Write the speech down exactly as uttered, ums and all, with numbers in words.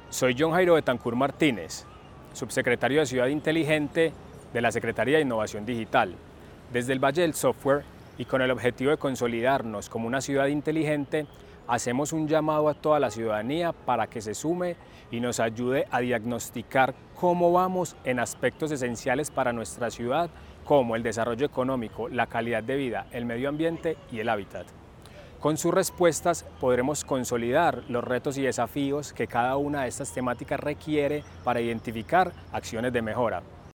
Soy John Jairo Betancur Martínez, subsecretario de Ciudad Inteligente de la Secretaría de Innovación Digital. Desde el Valle del Software y con el objetivo de consolidarnos como una ciudad inteligente, hacemos un llamado a toda la ciudadanía para que se sume y nos ayude a diagnosticar cómo vamos en aspectos esenciales para nuestra ciudad, como el desarrollo económico, la calidad de vida, el medio ambiente y el hábitat. Con sus respuestas podremos consolidar los retos y desafíos que cada una de estas temáticas requiere para identificar acciones de mejora.